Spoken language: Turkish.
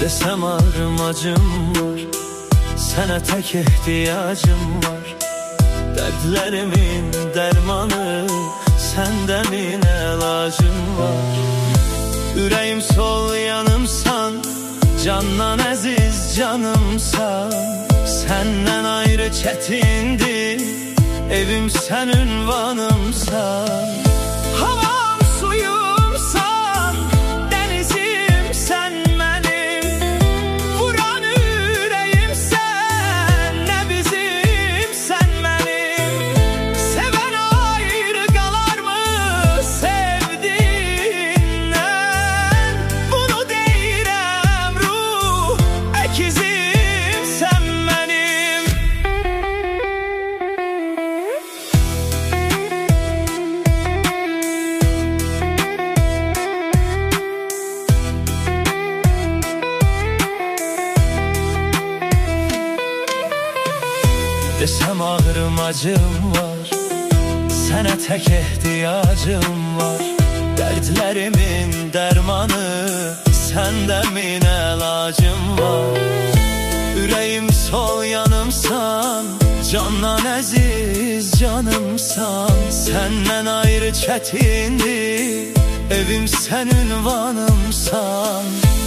Desem armacım var, sana tek ihtiyacım var. Dertlerimin dermanı, senden ilacım var. Yüreğim sol yanımsan, candan əziz canımsan. Senden ayrı çetindi, evim sen ünvanımsan. Havam suyumsan, denizim sen benim. Vuran yüreğim sen, nebizim sen benim. Seven ayrı kalar mı sevdiğinden? Bunu deyirəm ruh ekizim sen benim. Desem ağrımacım var, sana tek ihtiyacım var. Dertlerimin dermanı, sende min ilacım var. Yüreğim sol yanımsan, candan əziz canımsan. Senden ayrı çetindi, evim sen ünvanımsan.